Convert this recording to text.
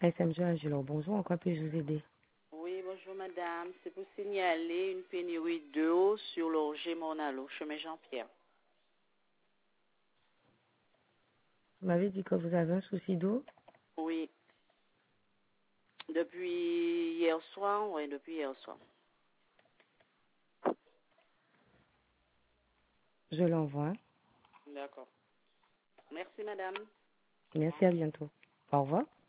SMG Angelo, bonjour, en quoi puis-je vous aider? Oui, bonjour madame. C'est pour signaler une pénurie d'eau sur le Roger Monalo, chemin Jean-Pierre. Vous m'avez dit que vous avez un souci d'eau? Oui, depuis hier soir, oui, depuis hier soir. Je l'envoie. D'accord. Merci madame. Merci, à bientôt. Au revoir.